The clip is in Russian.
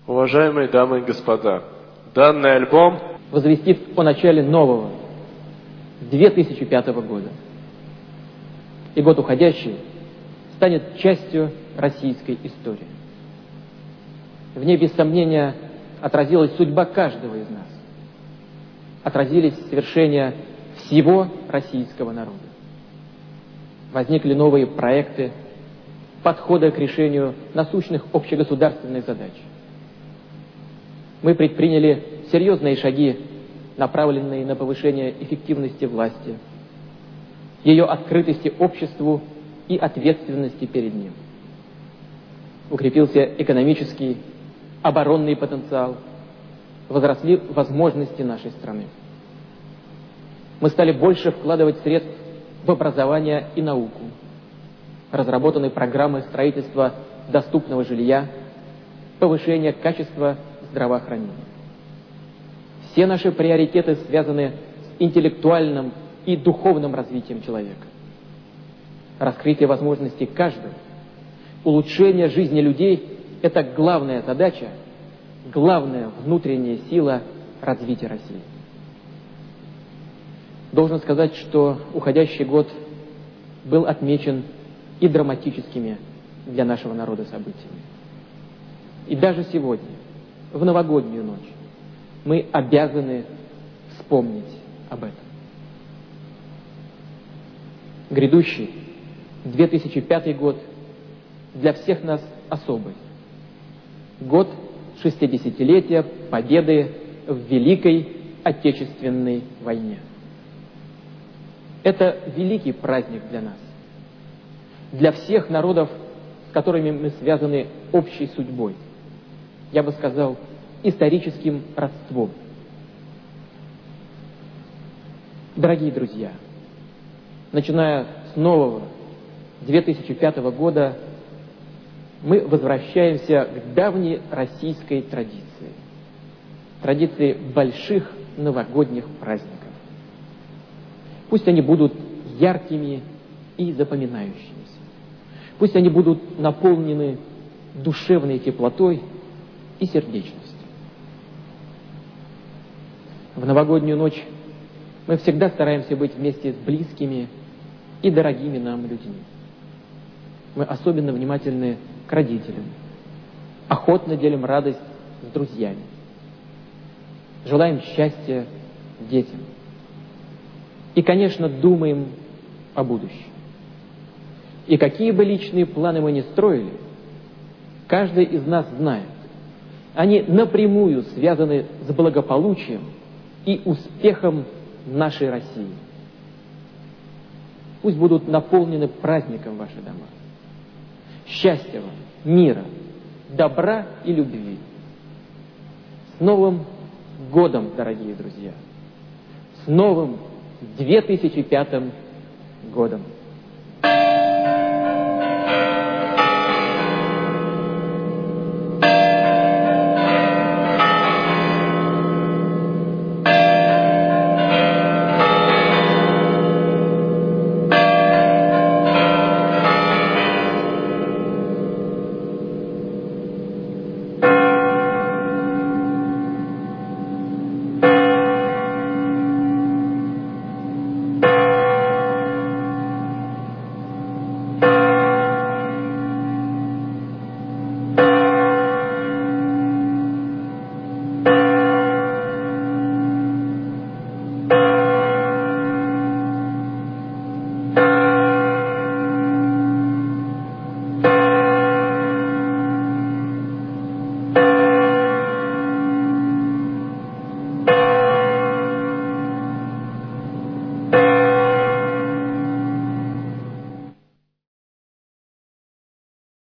Уважаемые дамы и господа, данный альбом возвестит о начале нового, 2005 года. И год уходящий станет частью российской истории. В ней, без сомнения, отразилась судьба каждого из нас. Отразились свершения всего российского народа. Возникли новые проекты, подходы к решению насущных общегосударственных задач. Мы предприняли серьезные шаги, направленные на повышение эффективности власти, ее открытости обществу и ответственности перед ним. Укрепился экономический, оборонный потенциал, возросли возможности нашей страны. Мы стали больше вкладывать средств в образование и науку. Разработаны программы строительства доступного жилья, повышения качества здравоохранения. Все наши приоритеты связаны с интеллектуальным и духовным развитием человека. Раскрытие возможностей каждого, улучшение жизни людей – это главная задача, главная внутренняя сила развития России. Должен сказать, что уходящий год был отмечен и драматическими для нашего народа событиями. И даже сегодня, в новогоднюю ночь, мы обязаны вспомнить об этом. Грядущий 2005 год для всех нас особый. Год 60-летия победы в Великой Отечественной войне. Это великий праздник для нас, для всех народов, с которыми мы связаны общей судьбой. Я бы сказал, историческим родством. Дорогие друзья, начиная с нового 2005 года, мы возвращаемся к давней российской традиции больших новогодних праздников. Пусть они будут яркими и запоминающимися. Пусть они будут наполнены душевной теплотой и сердечностью. В новогоднюю ночь мы всегда стараемся быть вместе с близкими и дорогими нам людьми. Мы особенно внимательны к родителям, охотно делим радость с друзьями, желаем счастья детям. И, конечно, думаем о будущем. И какие бы личные планы мы ни строили, каждый из нас знает, они напрямую связаны с благополучием и успехом нашей России. Пусть будут наполнены праздником ваши дома. Счастья вам, мира, добра и любви. С Новым годом, дорогие друзья! С новым 2005 годом!